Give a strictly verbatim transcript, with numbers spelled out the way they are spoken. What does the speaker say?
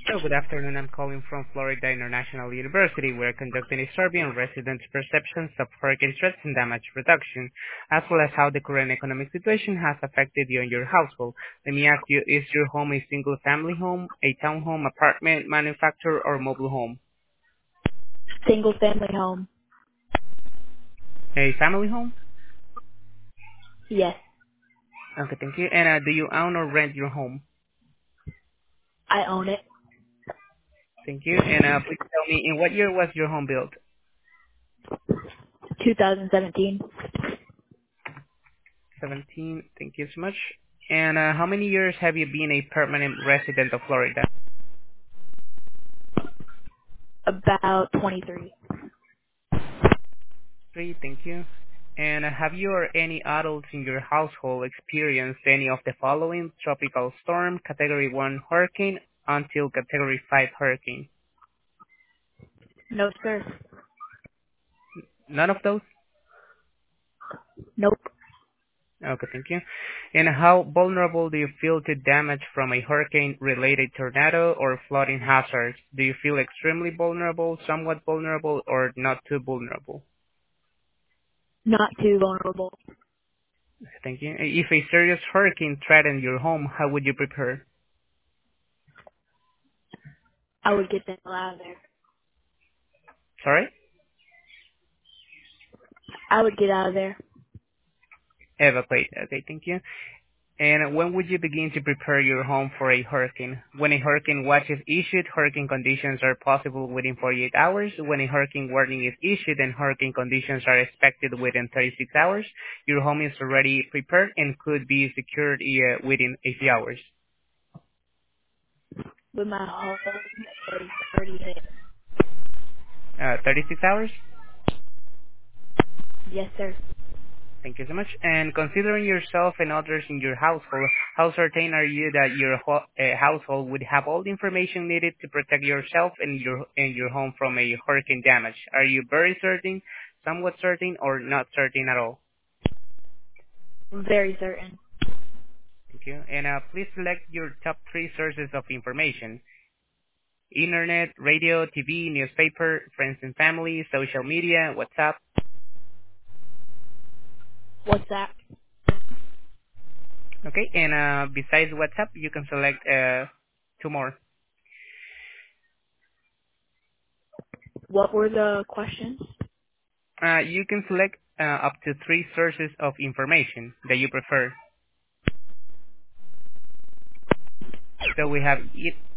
Hello, good afternoon. I'm calling from Florida International University. We're conducting a survey on residents' perceptions of hurricane threats and damage reduction, as well as how the current economic situation has affected you and your household. Let me ask you, is your home a single-family home, a townhome, apartment, manufactured, or mobile home? Single family home. A family home? Yes, Okay, thank you. And uh, do you own or rent your home? I own it. Thank you. And uh, please tell me, in what year was your home built? twenty seventeen. seventeen. Thank you so much. And uh, how many years have you been a permanent resident of Florida? About twenty-three. Three, thank you. And uh, have you or any adults in your household experienced any of the following: tropical storm, category one hurricane, until category five hurricane? No, sir. None of those? Nope. Okay, thank you. And how vulnerable do you feel to damage from a hurricane-related tornado or flooding hazards? Do you feel extremely vulnerable, somewhat vulnerable, or not too vulnerable? Not too vulnerable. Thank you. If a serious hurricane threatened your home, how would you prepare? I would get the hell out of there. Sorry? I would get out of there. Evacuate. Okay, thank you. And when would you begin to prepare your home for a hurricane? When a hurricane watch is issued, hurricane conditions are possible within forty-eight hours. When a hurricane warning is issued and hurricane conditions are expected within thirty-six hours, your home is already prepared and could be secured uh, within a few hours. But my home is already hit. Uh, thirty-six hours? Yes, sir. Thank you so much. And considering yourself and others in your household, how certain are you that your ho- uh, household would have all the information needed to protect yourself and your and your home from a hurricane damage? Are you very certain, somewhat certain, or not certain at all? Very certain. Thank you. And uh, please select your top three sources of information: internet, radio, T V, newspaper, friends and family, social media, WhatsApp. What's that? Okay. And uh, besides WhatsApp, you can select uh, two more. What were the questions? Uh, you can select uh, up to three sources of information that you prefer. So we have